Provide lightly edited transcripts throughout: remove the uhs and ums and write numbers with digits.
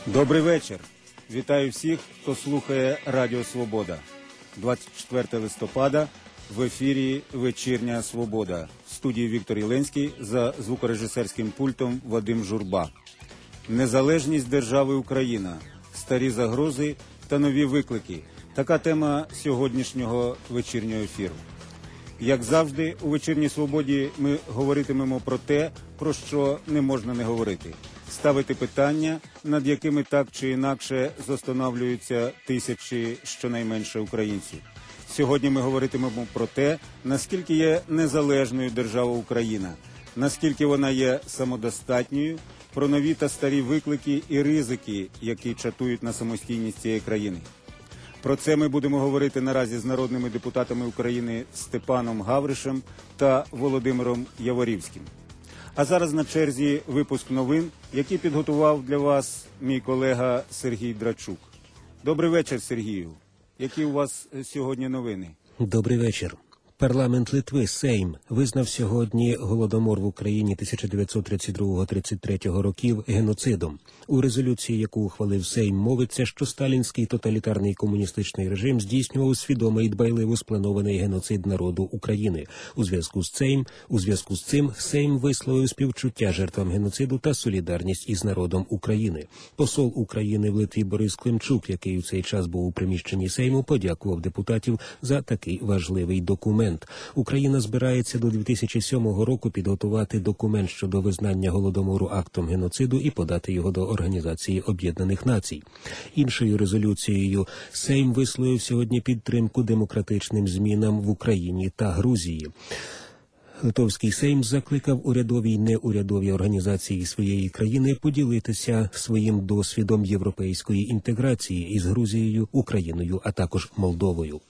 Добрий вечір. Вітаю всіх, хто слухає Радіо Свобода. 24 листопада в ефірі «Вечірня Свобода». В студії Віктор Єленський, за звукорежисерським пультом Вадим Журба. Незалежність держави Україна, старі загрози та нові виклики. Така тема сьогоднішнього вечірнього ефіру. Як завжди, у «Вечірній Свободі» ми говоритимемо про те, про що не можна не говорити. Ставити питання, над якими так чи інакше зостановлюються тисячі щонайменше українців. Сьогодні ми говоритимемо про те, наскільки є незалежною держава Україна, наскільки вона є самодостатньою, про нові та старі виклики і ризики, які чатують на самостійність цієї країни. Про це ми будемо говорити наразі з народними депутатами України Степаном Гавришем та Володимиром Яворівським. А зараз на черзі випуск новин, який підготував для вас мій колега Сергій Драчук. Добрий вечір, Сергію. Які у вас сьогодні новини? Добрий вечір. Парламент Литви, Сейм, визнав сьогодні Голодомор в Україні 1932-33 років геноцидом. У резолюції, яку ухвалив Сейм, мовиться, що сталінський тоталітарний комуністичний режим здійснював свідомий і дбайливо спланований геноцид народу України. У зв'язку з цим Сейм висловив співчуття жертвам геноциду та солідарність із народом України. Посол України в Литві Борис Климчук, який у цей час був у приміщенні Сейму, подякував депутатів за такий важливий документ. Україна збирається до 2007 року підготувати документ щодо визнання Голодомору актом геноциду і подати його до Організації Об'єднаних Націй. Іншою резолюцією Сейм висловив сьогодні підтримку демократичним змінам в Україні та Грузії. Литовський Сейм закликав урядові й неурядові організації своєї країни поділитися своїм досвідом європейської інтеграції із Грузією, Україною, а також Молдовою.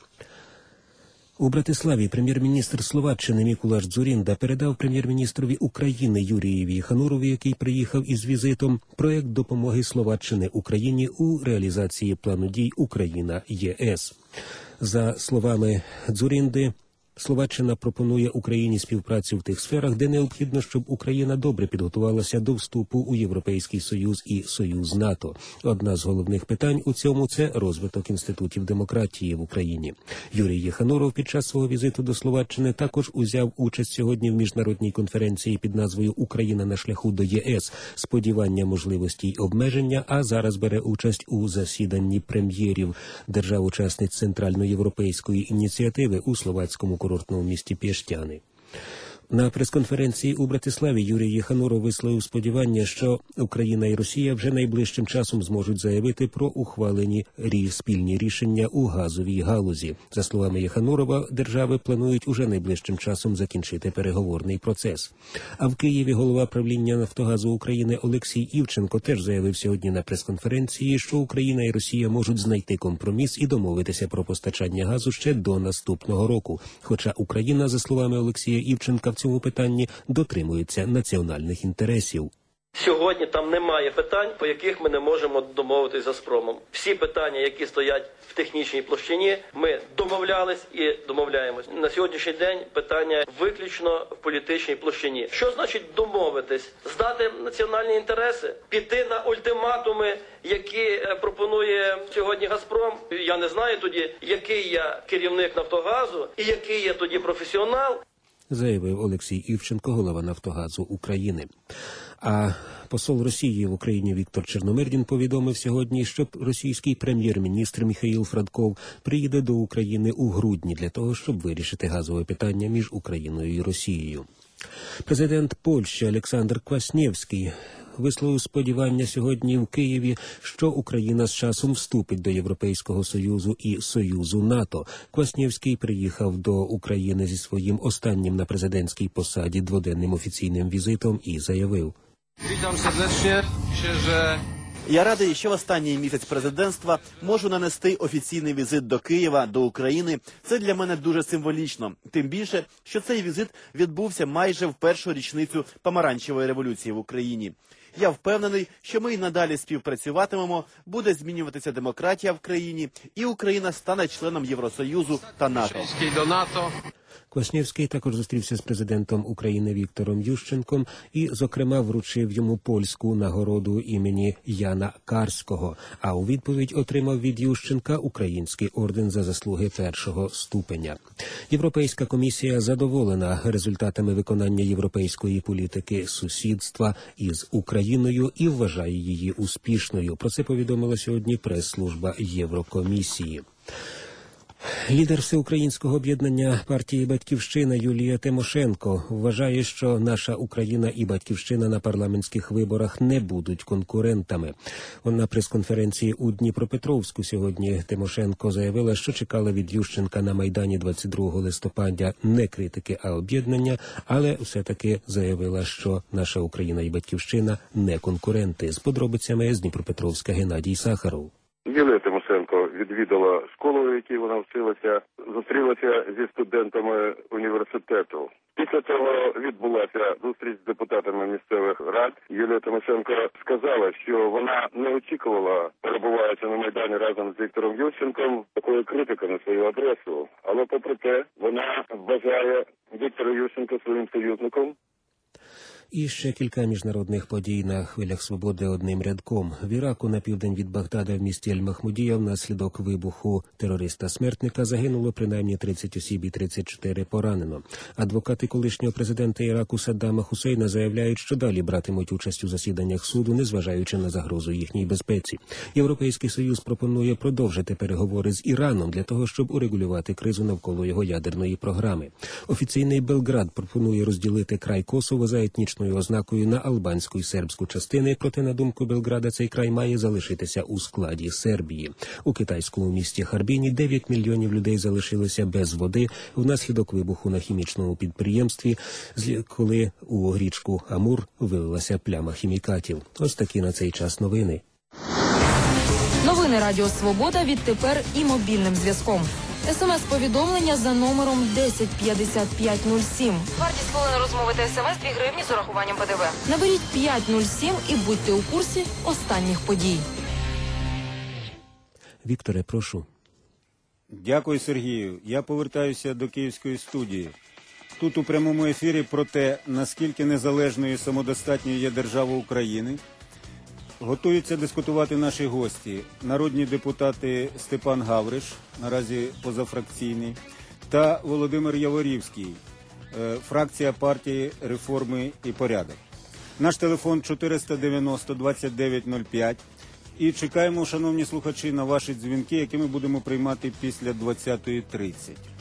У Братиславі прем'єр-міністр Словаччини Мікулаш Дзурінда передав прем'єр-міністрові України Юрієві Єханурові, який приїхав із візитом, проект допомоги Словаччини Україні у реалізації плану дій Україна-ЄС. За словами Дзурінди, Словаччина пропонує Україні співпрацю в тих сферах, де необхідно, щоб Україна добре підготувалася до вступу у Європейський Союз і Союз НАТО. Одна з головних питань у цьому – це розвиток інститутів демократії в Україні. Юрій Єхануров під час свого візиту до Словаччини також узяв участь сьогодні в міжнародній конференції під назвою «Україна на шляху до ЄС. Сподівання, можливості й обмеження», а зараз бере участь у засіданні прем'єрів держав-учасниць Центральноєвропейської ініціативи у словацькому курортному місті Пєштяни. На прес-конференції у Братиславі Юрій Єхануров висловив сподівання, що Україна і Росія вже найближчим часом зможуть заявити про ухвалені спільні рішення у газовій галузі. За словами Єханурова, держави планують уже найближчим часом закінчити переговорний процес. А в Києві голова правління «Нафтогазу України» Олексій Івченко теж заявив сьогодні на прес-конференції, що Україна і Росія можуть знайти компроміс і домовитися про постачання газу ще до наступного року. Хоча Україна, за словами Олексія Івченка, в цьому питанні дотримується національних інтересів. Сьогодні там немає питань, по яких ми не можемо домовитися з «Газпромом». Всі питання, які стоять в технічній площині, ми домовлялись і домовляємось. На сьогоднішній день питання виключно в політичній площині. Що значить домовитись? Здати національні інтереси? Піти на ультиматуми, які пропонує сьогодні «Газпром»? Я не знаю тоді, який я керівник «Нафтогазу» і який я тоді професіонал. Заявив Олексій Івченко, голова «Нафтогазу України». А посол Росії в Україні Віктор Черномирдін повідомив сьогодні, що російський прем'єр-міністр Міхаїл Фрадков приїде до України у грудні для того, щоб вирішити газове питання між Україною і Росією. Президент Польщі Олександр Кваснєвський висловив сподівання сьогодні в Києві, що Україна з часом вступить до Європейського Союзу і Союзу НАТО. Кваснєвський приїхав до України зі своїм останнім на президентській посаді дводенним офіційним візитом і заявив: Witam serdecznie. Myślę, że Я радий, що в останній місяць президентства можу нанести офіційний візит до Києва, до України. Це для мене дуже символічно. Тим більше, що цей візит відбувся майже в першу річницю помаранчевої революції в Україні. Я впевнений, що ми й надалі співпрацюватимемо, буде змінюватися демократія в країні, і Україна стане членом Євросоюзу та НАТО. Квасневський також зустрівся з президентом України Віктором Ющенком і, зокрема, вручив йому польську нагороду імені Яна Карського, а у відповідь отримав від Ющенка український орден за заслуги першого ступеня. Європейська комісія задоволена результатами виконання європейської політики сусідства із Україною і вважає її успішною. Про це повідомила сьогодні прес-служба Єврокомісії. Лідер Всеукраїнського об'єднання партії «Батьківщина» Юлія Тимошенко вважає, що наша Україна і «Батьківщина» на парламентських виборах не будуть конкурентами. На прес-конференції у Дніпропетровську сьогодні Тимошенко заявила, що чекала від Ющенка на Майдані 22 листопада не критики, а об'єднання, але все-таки заявила, що наша Україна і «Батьківщина» не конкуренти. З подробицями з Дніпропетровська Геннадій Сахаров. Юлія Тимошенко відвідала школу, в якій вона вчилася, зустрілася зі студентами університету. Після цього відбулася зустріч з депутатами місцевих рад. Юлія Тимошенко сказала, що вона не очікувала, перебуваючи на Майдані разом з Віктором Ющенком, такої критики на свою адресу. Але попри те, вона вважає Віктора Ющенка своїм союзником. І ще кілька міжнародних подій на хвилях свободи одним рядком. В Іраку на південь від Багдада в місті Аль-Махмудія внаслідок вибуху терориста-смертника загинуло принаймні 30 осіб і 34 поранено. Адвокати колишнього президента Іраку Саддама Хусейна заявляють, що далі братимуть участь у засіданнях суду, незважаючи на загрозу їхній безпеці. Європейський Союз пропонує продовжити переговори з Іраном для того, щоб урегулювати кризу навколо його ядерної програми. Офіційний Белград пропонує розділити край Косово за етнічною ознакою на албанську і сербську частини, проте, на думку Белграда, цей край має залишитися у складі Сербії. У китайському місті Харбіні 9 мільйонів людей залишилися без води внаслідок вибуху на хімічному підприємстві, коли у річку Амур вилилася пляма хімікатів. Ось такі на цей час новини. Новини Радіо Свобода відтепер і мобільним зв'язком. СМС-повідомлення за номером 105507. Вартість хвилини розмови та СМС 2 гривні з урахуванням ПДВ. Наберіть 507 і будьте у курсі останніх подій. Вікторе, прошу. Дякую, Сергію. Я повертаюся до Київської студії. Тут у прямому ефірі про те, наскільки незалежною і самодостатньою є держава України, готуються дискутувати наші гості, народні депутати Степан Гавриш, наразі позафракційний, та Володимир Яворівський, фракція партії «Реформи і порядок». Наш телефон 490-2905. І чекаємо, шановні слухачі, на ваші дзвінки, які ми будемо приймати після 20:30.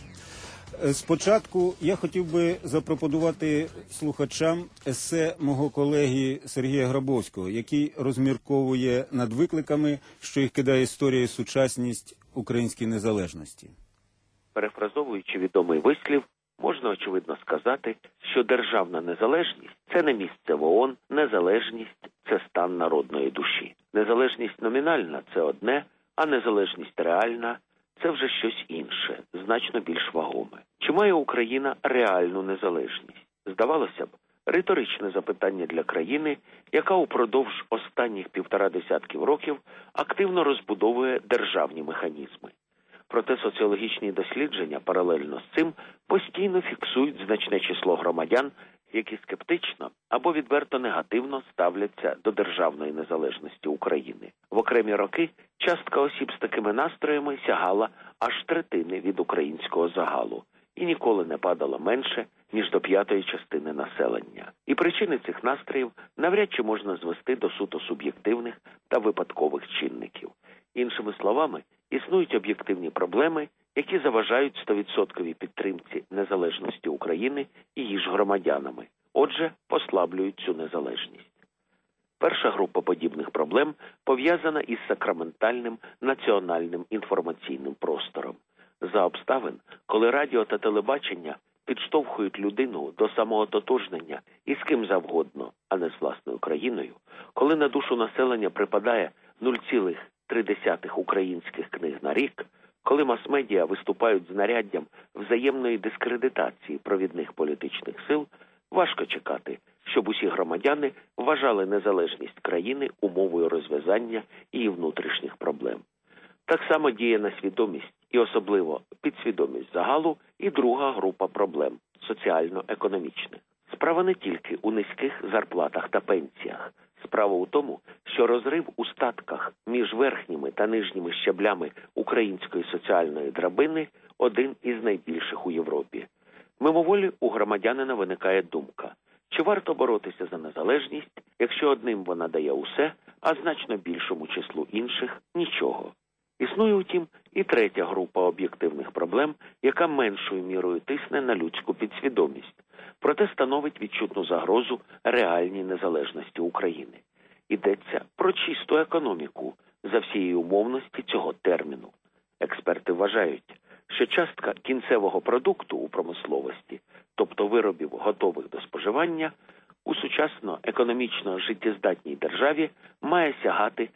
Спочатку я хотів би запропонувати слухачам есе мого колеги Сергія Грабовського, який розмірковує над викликами, що їх кидає історія і сучасність українській незалежності. Перефразовуючи відомий вислів, можна очевидно сказати, що державна незалежність – це не місце в ООН, незалежність – це стан народної душі. Незалежність номінальна – це одне, а незалежність реальна – це вже щось інше, значно більш вагоме. Чи має Україна реальну незалежність? Здавалося б, риторичне запитання для країни, яка упродовж останніх 1,5 десятків років активно розбудовує державні механізми. Проте соціологічні дослідження паралельно з цим постійно фіксують значне число громадян, які скептично або відверто негативно ставляться до державної незалежності України. В окремі роки частка осіб з такими настроями сягала аж третини від українського загалу і ніколи не падала менше, ніж до 1/5 частини населення. І причини цих настроїв навряд чи можна звести до суто суб'єктивних та випадкових чинників. Іншими словами, існують об'єктивні проблеми, які заважають 100% підтримці незалежності України і її ж громадянами. Отже, послаблюють цю незалежність. Перша група подібних проблем пов'язана із сакраментальним національним інформаційним простором. За обставин, коли радіо та телебачення підштовхують людину до самоототожнення із ким завгодно, а не з власною країною, коли на душу населення припадає 0,3 українських книг на рік, коли мас-медіа виступають знаряддям взаємної дискредитації провідних політичних сил, важко чекати, щоб усі громадяни вважали незалежність країни умовою розв'язання її внутрішніх проблем. Так само діє на свідомість і особливо підсвідомість загалу, і друга група проблем – соціально-економічних. Справа не тільки у низьких зарплатах та пенсіях. Справа у тому, що розрив у статках між верхніми та нижніми щаблями української соціальної драбини один із найбільших у Європі. Мимоволі у громадянина виникає думка, чи варто боротися за незалежність, якщо одним вона дає усе, а значно більшому числу інших – нічого. Існує, утім, і третя група об'єктивних проблем, яка меншою мірою тисне на людську підсвідомість, проте становить відчутну загрозу реальній незалежності України. Йдеться про чисту економіку за всієї умовності цього терміну. Експерти вважають, що частка кінцевого продукту у промисловості, тобто виробів готових до споживання, у сучасно економічно життєздатній державі має сягати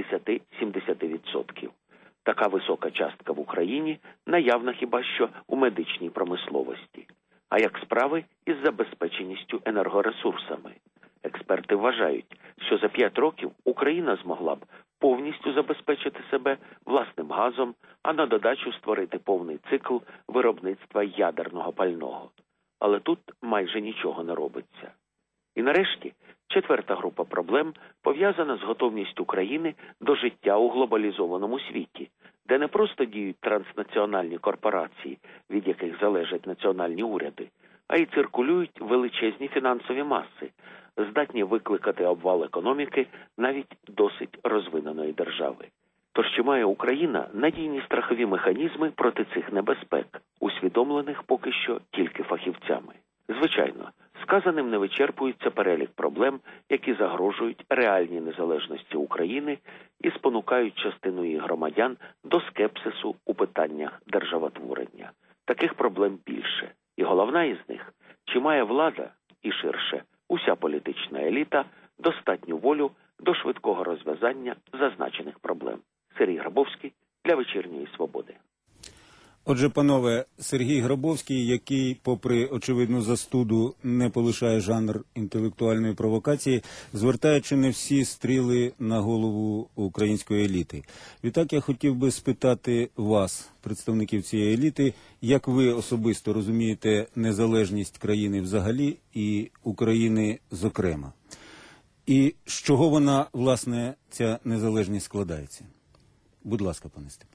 60-70%. Така висока частка в Україні наявна хіба що у медичній промисловості. А як справи із забезпеченістю енергоресурсами? Експерти вважають, що за 5 років Україна змогла б повністю забезпечити себе власним газом, а на додачу створити повний цикл виробництва ядерного пального. Але тут майже нічого не робиться. І нарешті, четверта група проблем пов'язана з готовністю країни до життя у глобалізованому світі, де не просто діють транснаціональні корпорації, від яких залежать національні уряди, а й циркулюють величезні фінансові маси, здатні викликати обвал економіки навіть досить розвиненої держави. Тож чи має Україна надійні страхові механізми проти цих небезпек, усвідомлених поки що тільки фахівцями? Звичайно, сказаним не вичерпується перелік проблем, які загрожують реальній незалежності України і спонукають частину її громадян до скепсису у питаннях державотворення. Таких проблем більше. І головна із них – чи має влада, і ширше, уся політична еліта достатню волю до швидкого розв'язання зазначених проблем. Сергій Грабовський для «Вечірньої Свободи». Отже, панове, Сергій Грабовський, який, попри очевидну застуду, не полишає жанр інтелектуальної провокації, звертає чи не всі стріли на голову української еліти. Відтак я хотів би спитати вас, представників цієї еліти, як ви особисто розумієте незалежність країни взагалі і України зокрема? І з чого вона, власне, ця незалежність складається? Будь ласка, пане Степан.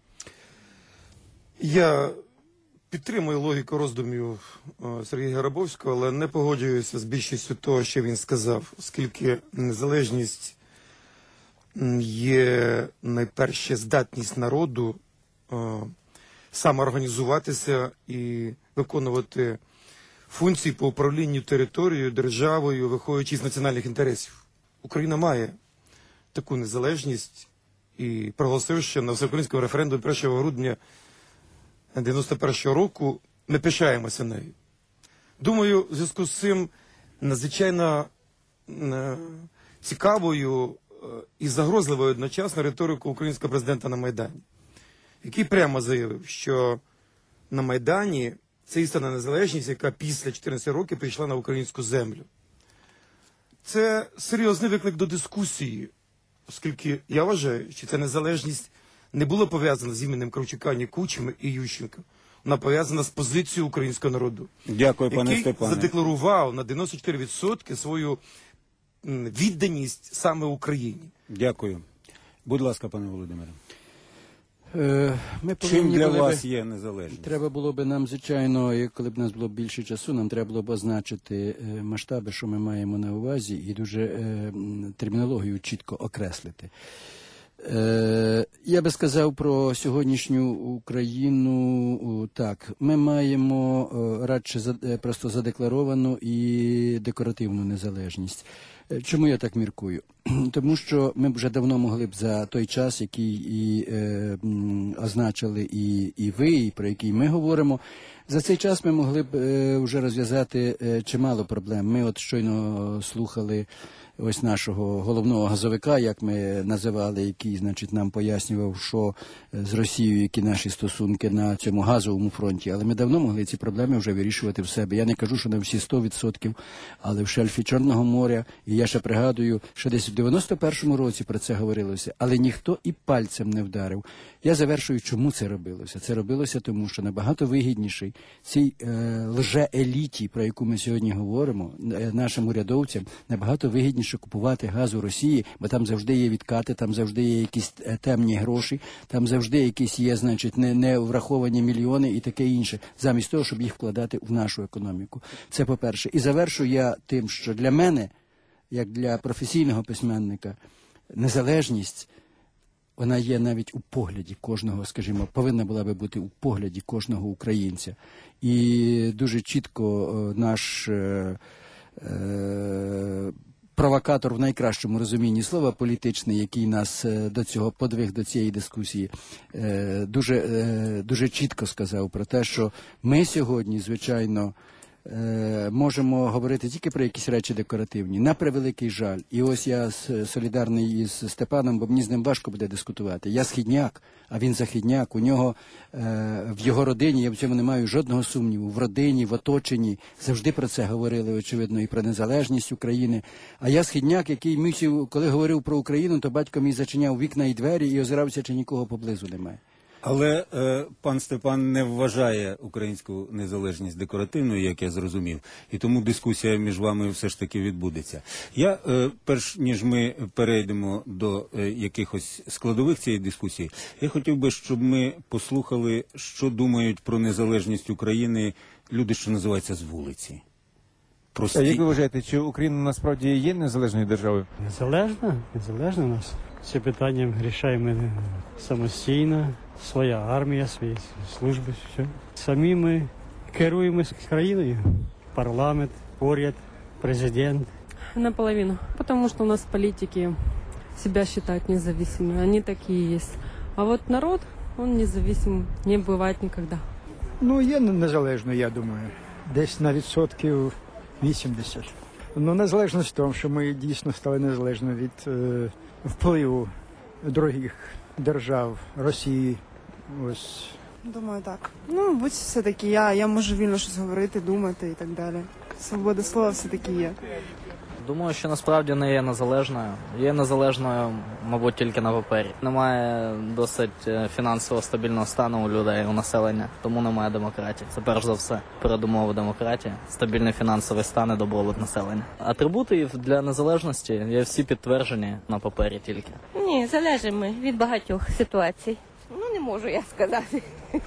Я підтримую логіку роздумів Сергія Грабовського, але не погоджуюся з більшістю того, що він сказав, оскільки незалежність є найперше здатність народу самоорганізуватися і виконувати функції по управлінню територією, державою, виходячи з національних інтересів. Україна має таку незалежність і проголосивши на всеукраїнському референдумі 1 грудня 91-го року, ми пишаємося нею. Думаю, в зв'язку з цим надзвичайно цікавою і загрозливою одночасно риторику українського президента на Майдані, який прямо заявив, що на Майдані це істинна незалежність, яка після 14 років прийшла на українську землю. Це серйозний виклик до дискусії, оскільки я вважаю, що ця незалежність не була пов'язана з іменем Кравчука, ні Кучми і Ющенка. Вона пов'язана з позицією українського народу. Дякую, пане Степане. Який задекларував на 94% свою відданість саме Україні. Дякую. Будь ласка, пане Володимире. Чим для вас є незалежність? Треба було б нам, звичайно, коли б у нас було більше часу, нам треба було б означити масштаби, що ми маємо на увазі, і дуже термінологію чітко окреслити. Я би сказав про сьогоднішню Україну так. Ми маємо радше просто задекларовану і декоративну незалежність. Чому я так міркую? Тому що ми вже давно могли б за той час, який і означили і ви, і про який ми говоримо, За цей час ми могли б вже розв'язати чимало проблем. Ми от щойно слухали ось нашого головного газовика, як ми називали, який, значить, нам пояснював, що з Росією, які наші стосунки на цьому газовому фронті. Але ми давно могли ці проблеми вже вирішувати в себе. Я не кажу, що на всі 100%, але в шельфі Чорного моря, і я ще пригадую, що десь в 91-му році про це говорилося, але ніхто і пальцем не вдарив. Я завершую, чому це робилося. Це робилося тому, що набагато вигідніший цій лже-еліті, про яку ми сьогодні говоримо, нашим урядовцям, набагато вигідніше купувати газ у Росії, бо там завжди є відкати, там завжди є якісь темні гроші, там завжди якісь є, значить, не враховані мільйони і таке інше, замість того, щоб їх вкладати в нашу економіку. Це по-перше. І завершую я тим, що для мене, як для професійного письменника, незалежність, вона є навіть у погляді кожного, скажімо, повинна була би бути у погляді кожного українця. І дуже чітко наш провокатор в найкращому розумінні слова політичний, який нас до цього подвиг до цієї дискусії, дуже чітко сказав про те, що ми сьогодні, звичайно, можемо говорити тільки про якісь речі декоративні, на превеликий жаль. І ось я солідарний із Степаном, бо мені з ним важко буде дискутувати. Я східняк, а він західняк. У нього, в його родині, я в цьому не маю жодного сумніву, в родині, в оточенні завжди про це говорили, очевидно, і про незалежність України. А я східняк, який мусив, коли говорив про Україну, то батько мій зачиняв вікна і двері і озирався, чи нікого поблизу немає. Але пан Степан не вважає українську незалежність декоративною, як я зрозумів, і тому дискусія між вами все ж таки відбудеться. Я, перш ніж ми перейдемо до якихось складових цієї дискусії, я хотів би, щоб ми послухали, що думають про незалежність України люди, що називаються з вулиці. А як ви вважаєте, чи Україна насправді є незалежною державою? Незалежна у нас. Це питання рішаємо самостійно, своя армія, свої служби, все. Самі ми керуємо країною. Парламент, уряд, президент. Наполовину. Потому что у нас политики себя считают независимыми. Они такие есть. А вот народ, он независим не бывает никогда. Ну, є незалежною, я думаю. Десь на 80%. Ну, незалежність в тому, що ми дійсно стали незалежними від впливу других держав, Росії. Ось. Думаю, так. Ну, мабуть, все-таки я можу вільно щось говорити, думати і так далі. Свобода слова все-таки є. Думаю, що насправді не є незалежною. Є незалежною, мабуть, тільки на папері. Немає досить фінансово стабільного стану у людей, у населення, тому немає демократії. Це перш за все передумова демократії, стабільний фінансовий стан і добробут населення. Атрибути для незалежності є всі підтверджені на папері тільки. Ні, залежимо ми від багатьох ситуацій. Ну, не можу я сказати.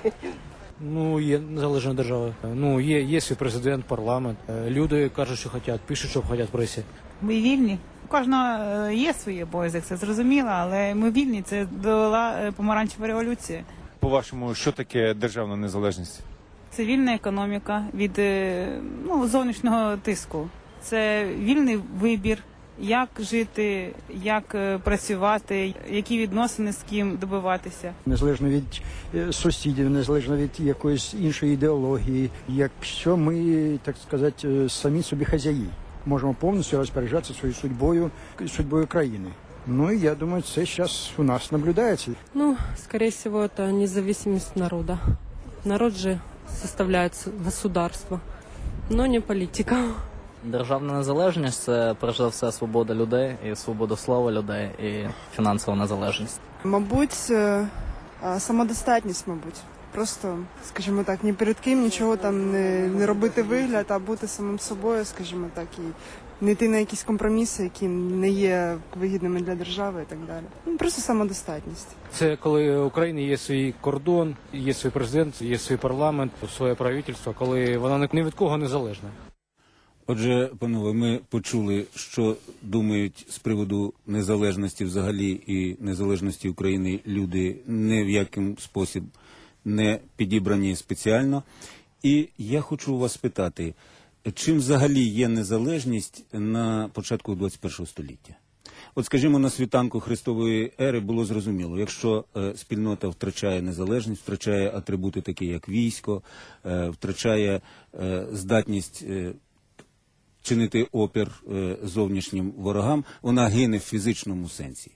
Ну, є незалежна держава. Ну, є свій президент, парламент. Люди кажуть, що хочуть, пишуть, що хочуть в пресі. Ми вільні. У кожного є свої обов'язки, це зрозуміло, але ми вільні. Це довела помаранчева революція. По-вашому, що таке державна незалежність? Це вільна економіка від зовнішнього тиску. Це вільний вибір, як жити, як працювати, які відносини з ким добиватися. Незалежно від сусідів, незалежно від якоїсь іншої ідеології. Якщо ми, так сказати, самі собі хазяї, можемо повністю розпоряджатися своєю судьбою країни. Ну, я думаю, це зараз у нас наблюдається. Ну, скорее всего, это независимость народа. Народ же составляет государство, но не политика. Державна незалежність – це, перш за все, свобода людей, і свобода слова людей, і фінансова незалежність. Мабуть, самодостатність, мабуть. Просто, скажімо так, ні перед ким нічого там не робити вигляд, а бути самим собою, скажімо так, і не йти на якісь компроміси, які не є вигідними для держави і так далі. Ну, просто самодостатність. Це коли у України є свій кордон, є свій президент, є свій парламент, своє правительство, коли вона ні від кого не залежна. Отже, панове, ми почули, що думають з приводу незалежності взагалі і незалежності України люди не в яким спосіб не підібрані спеціально. І я хочу у вас спитати, чим взагалі є незалежність на початку 21 століття? От, скажімо, на світанку Христової ери було зрозуміло, якщо спільнота втрачає незалежність, втрачає атрибути такі, як військо, втрачає здатність чинити опір зовнішнім ворогам, вона гине в фізичному сенсі.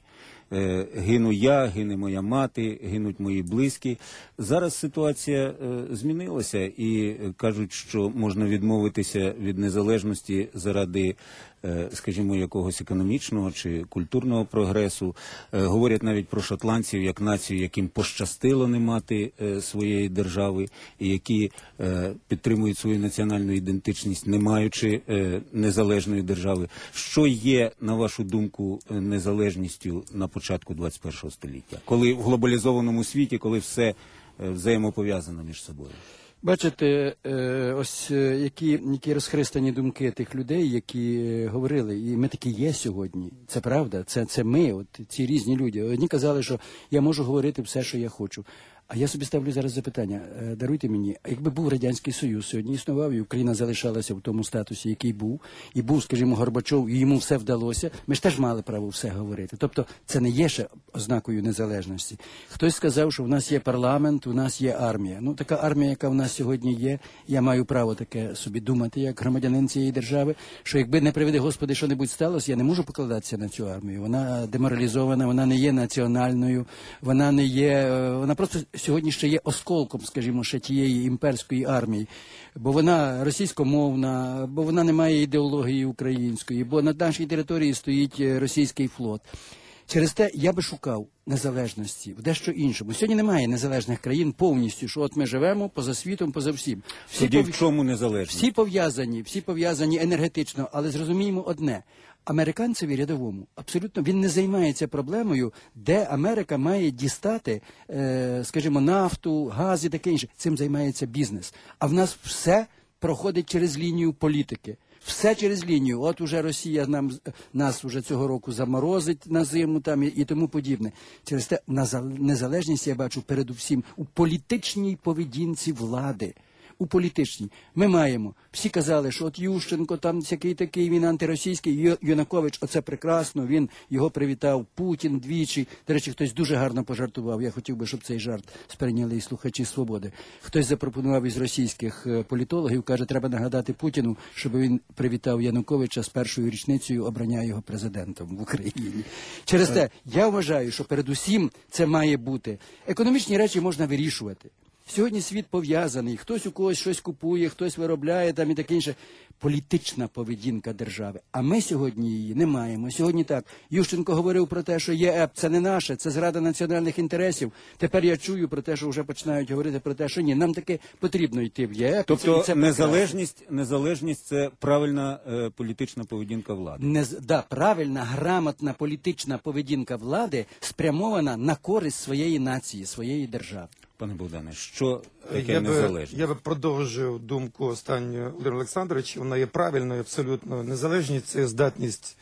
Гину я, гине моя мати, гинуть мої близькі. Зараз ситуація змінилася і кажуть, що можна відмовитися від незалежності заради, скажімо, якогось економічного чи культурного прогресу. Говорять навіть про шотландців як націю, яким пощастило не мати своєї держави, і які підтримують свою національну ідентичність, не маючи незалежної держави. Що є, на вашу думку, незалежністю на початку 21-го століття? Коли в глобалізованому світі, коли все взаємопов'язано між собою? Бачите, ось які розхристані думки тих людей, які говорили, і ми такі є сьогодні, це правда, це ми, от ці різні люди. Одні казали, що я можу говорити все, що я хочу. А я собі ставлю зараз запитання, даруйте мені, а якби був Радянський Союз, сьогодні існував, і Україна залишалася в тому статусі, який був, і був, скажімо, Горбачов, і йому все вдалося, ми ж теж мали право все говорити. Тобто це не є ще ознакою незалежності. Хтось сказав, що в нас є парламент, у нас є армія. Ну, така армія, яка в нас сьогодні є, я маю право таке собі думати, як громадянин цієї держави, що якби, не приведи Господи, що-небудь сталося, я не можу покладатися на цю армію. Вона деморалізована, вона не є національною, вона не є, вона просто сьогодні ще є осколком, скажімо, ще тієї імперської армії, бо вона російськомовна, бо вона не має ідеології української, бо на нашій території стоїть російський флот. Через те я би шукав незалежності в дещо іншому. Сьогодні немає незалежних країн повністю, що от ми живемо поза світом, поза всім. Тоді в чому незалежність? Всі пов'язані енергетично, але зрозуміємо одне. Американцеві рядовому абсолютно він не займається проблемою, де Америка має дістати, скажімо, нафту, газ і таке інше. Цим займається бізнес. А в нас все проходить через лінію політики. Все через лінію. От уже Росія нас уже цього року заморозить на зиму там і тому подібне. Через те незалежність я бачу передусім у політичній поведінці влади. У політичній. Ми маємо. Всі казали, що от Ющенко там всякий такий, він антиросійський, Янукович, оце прекрасно, його привітав Путін двічі. До речі, хтось дуже гарно пожартував. Я хотів би, щоб цей жарт сприйняли і слухачі «Свободи». Хтось запропонував із російських політологів, каже, треба нагадати Путіну, щоб він привітав Януковича з першою річницею обрання його президентом в Україні. Через те, я вважаю, що передусім це має бути. Економічні речі можна вирішувати. Сьогодні світ пов'язаний, хтось у когось щось купує, хтось виробляє там і таке інше. Політична поведінка держави. А ми сьогодні її не маємо. Сьогодні так. Ющенко говорив про те, що ЄЕП – це не наше, це зрада національних інтересів. Тепер я чую про те, що вже починають говорити про те, що ні, нам таки потрібно йти в ЄЕП. Тобто незалежність – це правильна політична поведінка влади? Правильна, грамотна політична поведінка влади спрямована на користь своєї нації, своєї держави. Пане Богдане, що таке незалежність? Я би продовжив думку останньої Володимира Олександровича. Вона є правильною, абсолютно. Незалежність – це здатність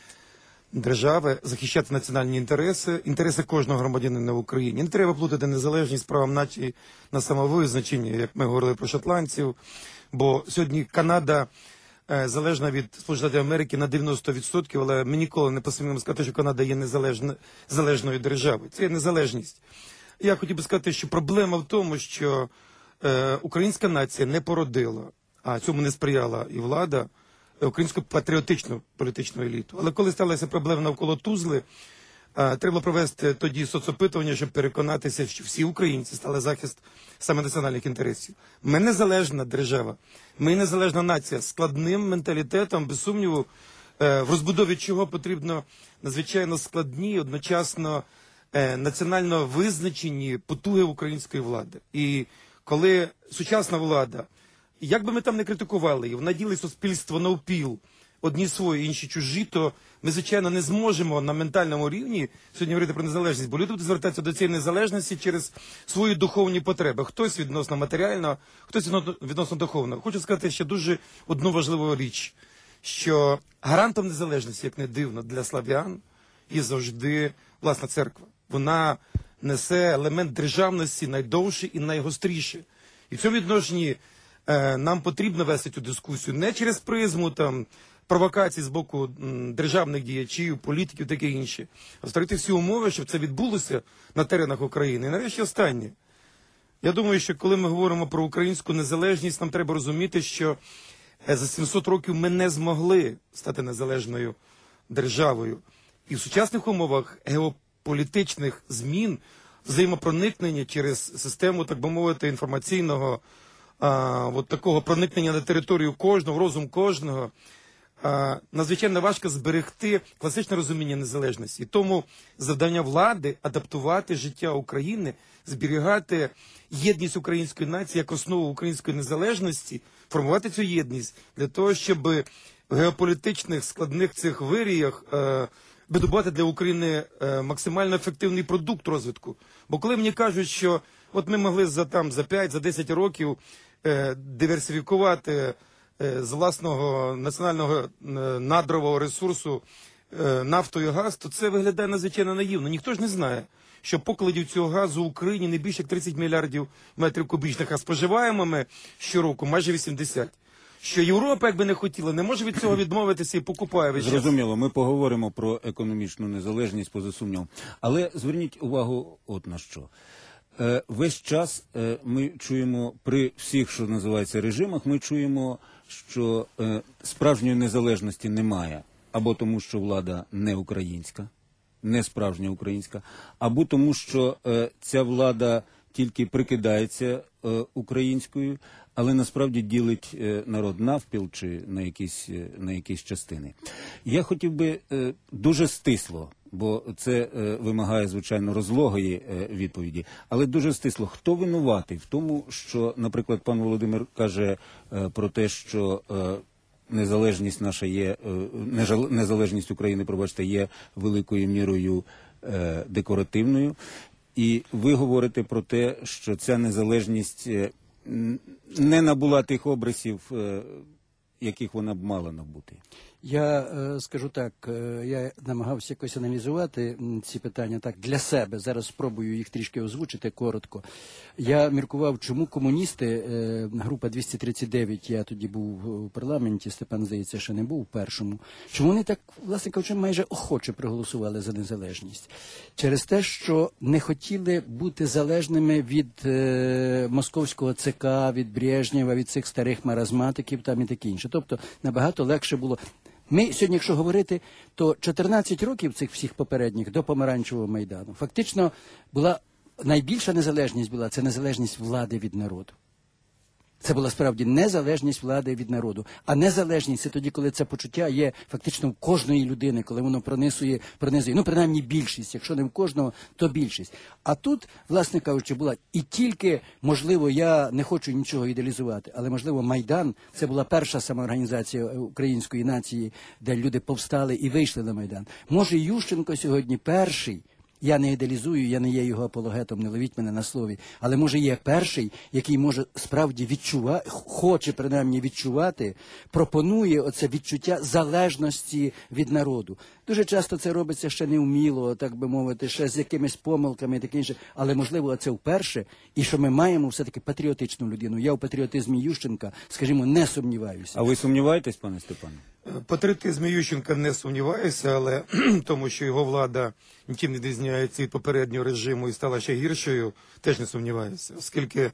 держави захищати національні інтереси кожного громадянина в Україні. Не треба плутати незалежність з правом нації на самовизначення, як ми говорили про шотландців, бо сьогодні Канада залежна від Сполучених Штатів Америки на 90%, але ми ніколи не посміємо сказати, що Канада є незалежною державою. Це є незалежність. Я хотів би сказати, що проблема в тому, що українська нація не породила, а цьому не сприяла і влада, українську патріотичну політичну еліту. Але коли сталася проблема навколо Тузли, треба провести тоді соцопитування, щоб переконатися, що всі українці стали захист саме національних інтересів. Ми незалежна держава, ми незалежна нація з складним менталітетом, без сумніву, в розбудові чого потрібно надзвичайно складні, одночасно національно визначені потуги української влади. І коли сучасна влада, як би ми там не критикували її, вона ділить суспільство навпіл, одні свої, інші чужі, то ми, звичайно, не зможемо на ментальному рівні сьогодні говорити про незалежність, бо люди будуть звертатися до цієї незалежності через свої духовні потреби. Хтось відносно матеріального, хтось відносно духовного. Хочу сказати ще дуже одну важливу річ, що гарантом незалежності, як не дивно, для слав'ян є завжди власна церква. Вона несе елемент державності найдовший і найгостріший. І в цьому відношенні нам потрібно вести цю дискусію не через призму там провокацій з боку державних діячів, політиків, таке інше, а створити всі умови, щоб це відбулося на теренах України. І нарешті останнє. Я думаю, що коли ми говоримо про українську незалежність, нам треба розуміти, що за 700 років ми не змогли стати незалежною державою. І в сучасних умовах геополітичних змін, взаємопроникнення через систему, так би мовити, інформаційного такого проникнення на територію кожного, в розум кожного, надзвичайно важко зберегти класичне розуміння незалежності. І тому завдання влади – адаптувати життя України, зберігати єдність української нації як основу української незалежності, формувати цю єдність для того, щоб в геополітичних складних цих виріях видобувати для України максимально ефективний продукт розвитку. Бо коли мені кажуть, що от ми могли за 5, за 10 років диверсифікувати з власного національного надрового ресурсу нафту і газ, то це виглядає надзвичайно наївно. Ніхто ж не знає, що покладів цього газу в Україні не більше як 30 мільярдів метрів кубічних, а споживаємо ми щороку майже 80. Що Європа, якби не хотіла, не може від цього відмовитися і покупає весь час. Зрозуміло, ми поговоримо про економічну незалежність, поза сумнівом. Але зверніть увагу от на що. Весь час ми чуємо, при всіх, що називається, режимах, ми чуємо, що справжньої незалежності немає. Або тому, що влада не українська, не справжня українська, або тому, що ця влада тільки прикидається українською, але насправді ділить народ навпіл чи на якісь частини. Я хотів би дуже стисло, бо це вимагає, звичайно, розлогої відповіді, але дуже стисло. Хто винуватий в тому, що, наприклад, пан Володимир каже про те, що незалежність наша є, незалежність України, пробачте, є великою мірою декоративною, і ви говорите про те, що ця незалежність не набула тих обрисів, яких вона б мала набути. Я скажу так, я намагався якось аналізувати ці питання так для себе. Зараз спробую їх трішки озвучити коротко. Я міркував, чому комуністи, група 239, я тоді був у парламенті, Степан, здається, ще не був у першому, чому вони так, власне кажучи, майже охоче проголосували за незалежність? Через те, що не хотіли бути залежними від московського ЦК, від Брежнєва, від цих старих маразматиків там і таке інше. Тобто набагато легше було. Ми сьогодні, якщо говорити, то 14 років цих всіх попередніх до Помаранчевого Майдану фактично була найбільша незалежність була, це незалежність влади від народу. Це була справді незалежність влади від народу. А незалежність – це тоді, коли це почуття є фактично в кожної людини, коли воно пронизує, ну, принаймні більшість, якщо не в кожного, то більшість. А тут, власне кажучи, була і тільки, можливо, я не хочу нічого ідеалізувати, але, можливо, Майдан – це була перша самоорганізація української нації, де люди повстали і вийшли на Майдан. Може, Ющенко сьогодні перший, я не ідеалізую, я не є його апологетом, не ловіть мене на слові, але може є перший, який може справді відчувати, хоче принаймні відчувати, пропонує оце відчуття залежності від народу. Дуже часто це робиться ще невміло, так би мовити, ще з якимись помилками і таке інше, але можливо це вперше, і що ми маємо все-таки патріотичну людину. Я у патріотизмі Ющенка, скажімо, не сумніваюся. А ви сумніваєтесь, пане Степане? Патріотизм Ющенка не сумніваюся, але тому, що його влада нічим не відрізняється від попереднього режиму і стала ще гіршою, теж не сумніваюся. Оскільки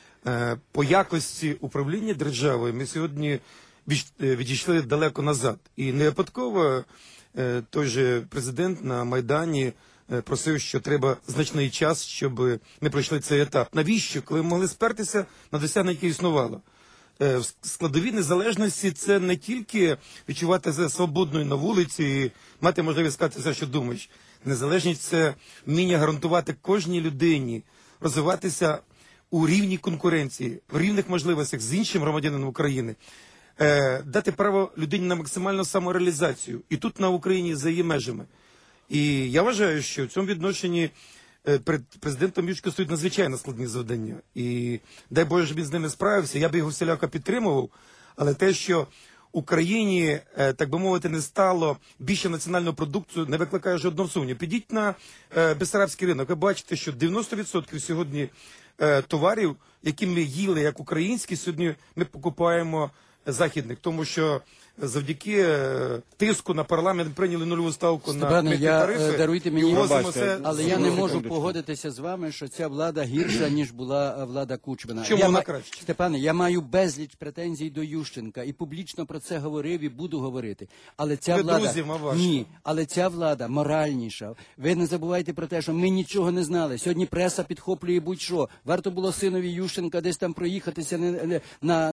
по якості управління державою ми сьогодні відійшли далеко назад. І не випадково той же президент на Майдані просив, що треба значний час, щоб ми пройшли цей етап. Навіщо? Коли ми могли спертися на досягнення, яке існувало. В складові незалежності це не тільки відчувати себе свободною на вулиці і мати можливість сказати все, що думаєш. Незалежність – це вміння гарантувати кожній людині розвиватися у рівній конкуренції, в рівних можливостях з іншим громадянином України, дати право людині на максимальну самореалізацію. І тут на Україні за її межами. І я вважаю, що в цьому відношенні перед президентом Ющенко стоїть надзвичайно складні завдання. І дай Боже, щоб він з ними справився, я би його всіляко підтримував, але те, що Україні, так би мовити, не стало більше національного продукту, не викликає жодного сумніву. Підіть на Бессарабський ринок, ви бачите, що 90% сьогодні товарів, які ми їли як українські, сьогодні ми покупаємо західних, тому що завдяки тиску на парламент прийняли нульову ставку на митні тарифи. Даруйте мені, і возимо все. Але я не можу погодитися з вами, що ця влада гірша, ніж була влада Кучмана. Чому вона краще? Степане, я маю безліч претензій до Ющенка і публічно про це говорив і буду говорити. Але ця влада... друзів, Ні, але ця влада моральніша. Ви не забувайте про те, що ми нічого не знали. Сьогодні преса підхоплює будь-що. Варто було синові Ющенка десь там проїхатися на